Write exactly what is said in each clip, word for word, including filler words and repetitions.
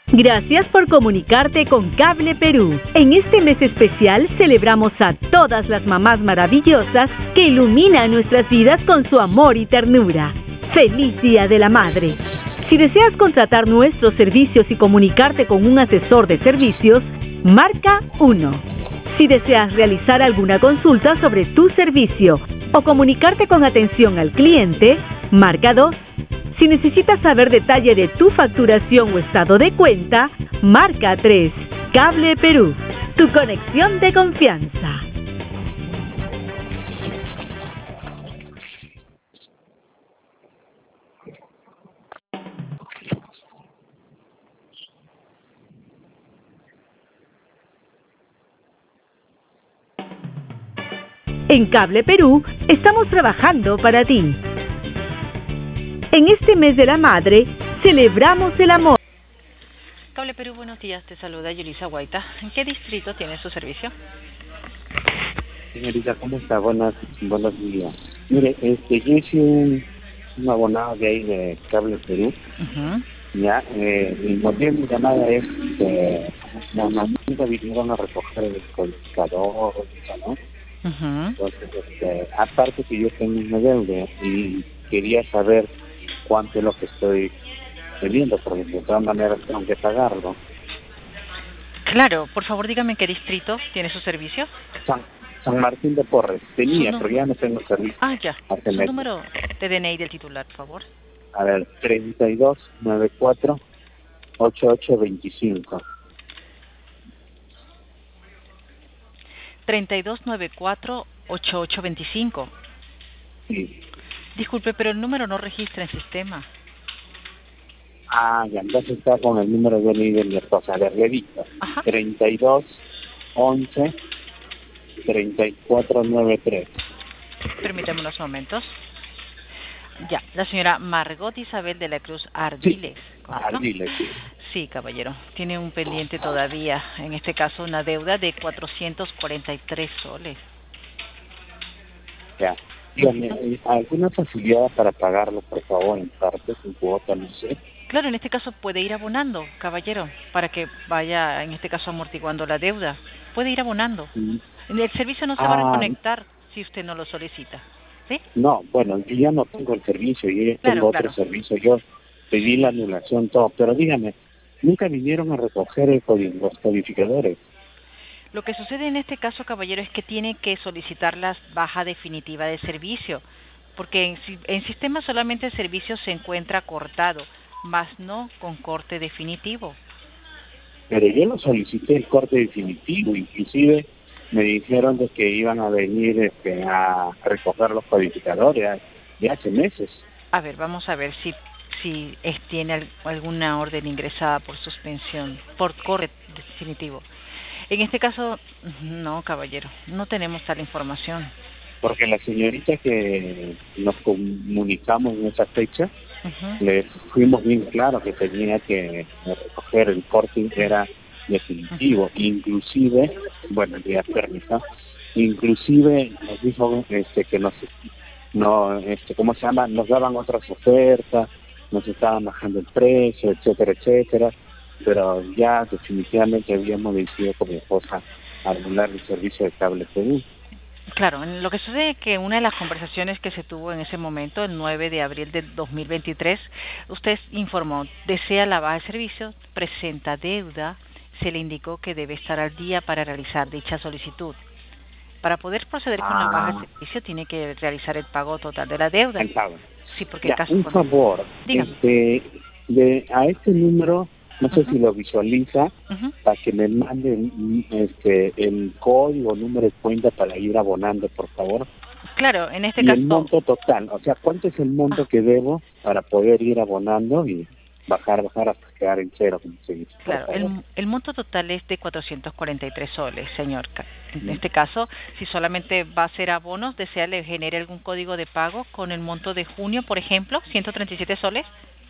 Gracias por comunicarte con Cable Perú. En este mes especial celebramos a todas las mamás maravillosas que iluminan nuestras vidas con su amor y ternura. ¡Feliz Día de la Madre! Si deseas contratar nuestros servicios y comunicarte con un asesor de servicios, marca uno. Si deseas realizar alguna consulta sobre tu servicio o comunicarte con atención al cliente, marca dos. Si necesitas saber detalle de tu facturación o estado de cuenta, marca tres. Cable Perú, tu conexión de confianza. En Cable Perú estamos trabajando para ti. En este mes de la madre, celebramos el amor. Cable Perú, buenos días. Te saluda Yulisa Guaita. ¿En qué distrito tiene su servicio? Señorita, ¿cómo está? Buenas, buenos días. Mire, este, yo hice un, un abonado de ahí de Cable Perú. Uh-huh. Ya, eh, el motivo de mi llamada es que normalmente vinieron a recoger el codificador, ¿no? Uh-huh. Entonces, este, aparte que yo tengo una deuda y quería saber cuánto es lo que estoy debiendo, porque de todas maneras tengo que pagarlo. Claro, por favor dígame en qué distrito tiene su servicio. San, San Martín de Porres, tenía, pero ya no tengo servicio. Ah, ya. Su mes. Número de D N I del titular, por favor. A ver, treinta y dos noventa y cuatro ochenta y ocho veinticinco. treinta y dos noventa y cuatro ochenta y ocho veinticinco. Sí. Disculpe, pero el número no registra en sistema. Ah, ya, entonces está con el número de mi de mi esposa. A ver, le digo. treinta y dos once treinta y cuatro noventa y tres. Permítame unos momentos. Ya, la señora Margot Isabel de la Cruz Ardiles. Sí. Ardiles, sí. Sí, caballero. Tiene un pendiente todavía, en este caso una deuda de cuatrocientos cuarenta y tres soles. Ya. Dígame, ¿alguna facilidad para pagarlo, por favor, en partes, en cuota, no sé? Claro, en este caso puede ir abonando, caballero, para que vaya, en este caso, amortiguando la deuda. Puede ir abonando. Sí. El servicio no se ah. va a reconectar si usted no lo solicita, ¿sí? No, bueno, yo ya no tengo el servicio, yo ya claro, tengo claro. otro servicio. Yo pedí la anulación, todo, pero dígame, nunca vinieron a recoger el código, los codificadores. Lo que sucede en este caso, caballero, es que tiene que solicitar la baja definitiva de servicio, porque en, en sistema solamente el servicio se encuentra cortado, más no con corte definitivo. Pero yo no solicité el corte definitivo, inclusive me dijeron de que iban a venir este, a recoger los codificadores de hace meses. A ver, vamos a ver si si es, tiene alguna orden ingresada por suspensión, por corte definitivo. En este caso, no, caballero, no tenemos tal información. Porque la señorita que nos comunicamos en esa fecha, uh-huh. le fuimos bien claro que tenía que recoger el corte, era definitivo, uh-huh. inclusive, bueno, ya permiso, inclusive nos dijo este que nos, no, este, ¿cómo se llama? Nos daban otras ofertas, nos estaban bajando el precio, etcétera, etcétera. Pero ya definitivamente habíamos decidido con mi esposa anular el servicio de Cable Perú. Claro, lo que sucede es que una de las conversaciones que se tuvo en ese momento, el nueve de abril del dos mil veintitrés, usted informó, desea la baja de servicio, presenta deuda, se le indicó que debe estar al día para realizar dicha solicitud. Para poder proceder con ah. la baja de servicio, tiene que realizar el pago total de la deuda. El pago. Sí, porque ya, el caso... Un favor, este, de, a este número... No sé uh-huh. si lo visualiza, uh-huh. para que me manden este, el código, número de cuenta para ir abonando, por favor. Claro, en este y caso... el monto total, o sea, ¿cuánto es el monto ah. que debo para poder ir abonando y bajar, bajar hasta quedar en cero, como se dice? Claro, el, el monto total es de cuatrocientos cuarenta y tres soles, señor. En uh-huh. este caso, si solamente va a ser abonos, ¿desea le genere algún código de pago con el monto de junio, por ejemplo, ciento treinta y siete soles?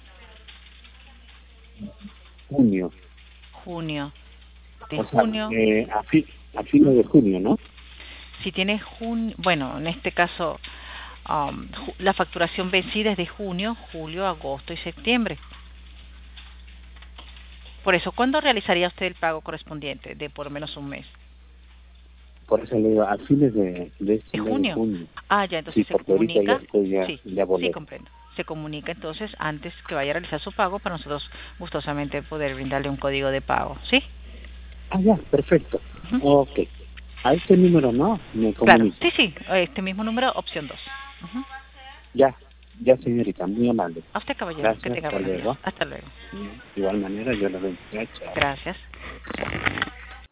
Junio. Junio. De o sea, junio. Eh, a, fi, a fines de junio, ¿no? Si tiene junio, bueno, en este caso, um, la facturación vencida es de junio, julio, agosto y septiembre. Por eso, ¿cuándo realizaría usted el pago correspondiente de por lo menos un mes? Por eso le digo, a fines de, de, este ¿De mes junio? de junio. Ah, ya, entonces Sí, se porque ahorita comunica. ya estoy ya, Sí, ya volé. sí, comprendo. Se comunica entonces antes que vaya a realizar su pago para nosotros gustosamente poder brindarle un código de pago, ¿sí? Ah, ya, perfecto. Uh-huh. Ok. A este número no, me Claro, comunico. sí, sí, este mismo número, opción dos. Uh-huh. Ya, ya señorita, muy amable. A usted, caballero, Gracias, que tenga hasta buenos días. luego. Hasta luego. De igual manera, yo lo bendiga. Chao. Gracias. Chao.